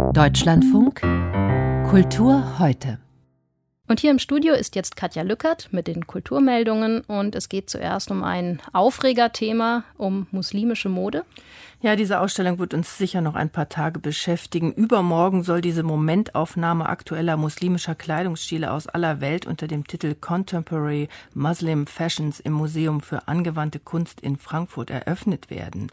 Deutschlandfunk Kultur heute. Und hier im Studio ist jetzt Katja Lückert mit den Kulturmeldungen und es geht zuerst um ein Aufregerthema, um muslimische Mode. Ja, diese Ausstellung wird uns sicher noch ein paar Tage beschäftigen. Übermorgen soll diese Momentaufnahme aktueller muslimischer Kleidungsstile aus aller Welt unter dem Titel Contemporary Muslim Fashions im Museum für angewandte Kunst in Frankfurt eröffnet werden.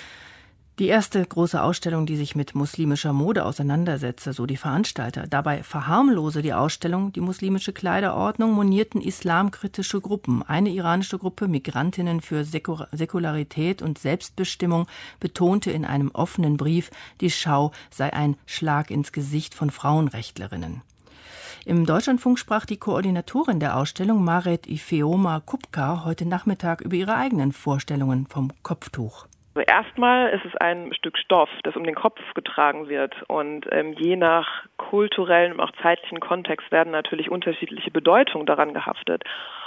Die erste große Ausstellung, die sich mit muslimischer Mode auseinandersetze, so die Veranstalter. Dabei verharmlose die Ausstellung die muslimische Kleiderordnung, monierten islamkritische Gruppen. Eine iranische Gruppe, Migrantinnen für Säkularität und Selbstbestimmung, betonte in einem offenen Brief, die Schau sei ein Schlag ins Gesicht von Frauenrechtlerinnen. Im Deutschlandfunk sprach die Koordinatorin der Ausstellung, Maret Ifeoma Kupka, heute Nachmittag über ihre eigenen Vorstellungen vom Kopftuch. Also erstmal ist es ein Stück Stoff, das um den Kopf getragen wird und je nach kulturellen und auch zeitlichen Kontext werden natürlich unterschiedliche Bedeutungen daran gehaftet.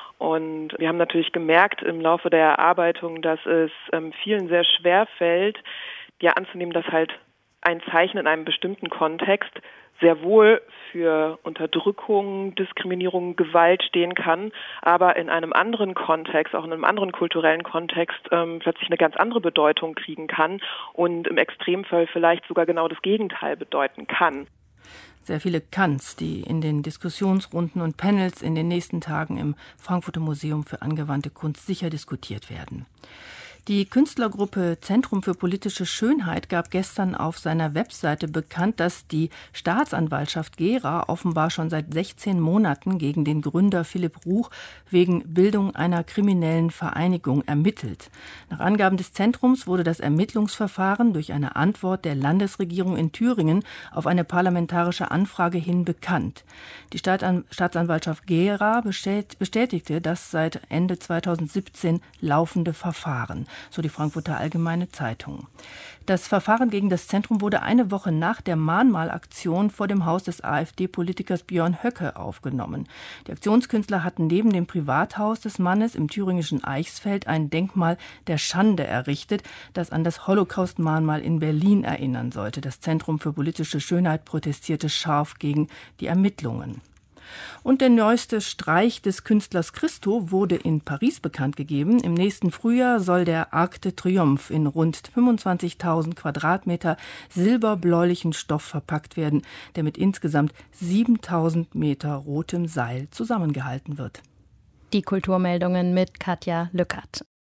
Und wir haben natürlich gemerkt im Laufe der Erarbeitung, dass es vielen sehr schwer fällt, ja anzunehmen, dass halt ein Zeichen in einem bestimmten Kontext sehr wohl für Unterdrückung, Diskriminierung, Gewalt stehen kann, aber in einem anderen Kontext, auch in einem anderen kulturellen Kontext, plötzlich eine ganz andere Bedeutung kriegen kann und im Extremfall vielleicht sogar genau das Gegenteil bedeuten kann. Sehr viele Kanns, die in den Diskussionsrunden und Panels in den nächsten Tagen im Frankfurter Museum für angewandte Kunst sicher diskutiert werden. Die Künstlergruppe Zentrum für politische Schönheit gab gestern auf seiner Webseite bekannt, dass die Staatsanwaltschaft Gera offenbar schon seit 16 Monaten gegen den Gründer Philipp Ruch wegen Bildung einer kriminellen Vereinigung ermittelt. Nach Angaben des Zentrums wurde das Ermittlungsverfahren durch eine Antwort der Landesregierung in Thüringen auf eine parlamentarische Anfrage hin bekannt. Die Staatsanwaltschaft Gera bestätigte das seit Ende 2017 laufende Verfahren. So die Frankfurter Allgemeine Zeitung. Das Verfahren gegen das Zentrum wurde eine Woche nach der Mahnmalaktion vor dem Haus des AfD-Politikers Björn Höcke aufgenommen. Die Aktionskünstler hatten neben dem Privathaus des Mannes im thüringischen Eichsfeld ein Denkmal der Schande errichtet, das an das Holocaust-Mahnmal in Berlin erinnern sollte. Das Zentrum für politische Schönheit protestierte scharf gegen die Ermittlungen. Und der neueste Streich des Künstlers Christo wurde in Paris bekannt gegeben. Im nächsten Frühjahr soll der Arc de Triomphe in rund 25.000 Quadratmeter silberbläulichen Stoff verpackt werden, der mit insgesamt 7.000 Meter rotem Seil zusammengehalten wird. Die Kulturmeldungen mit Katja Lückert.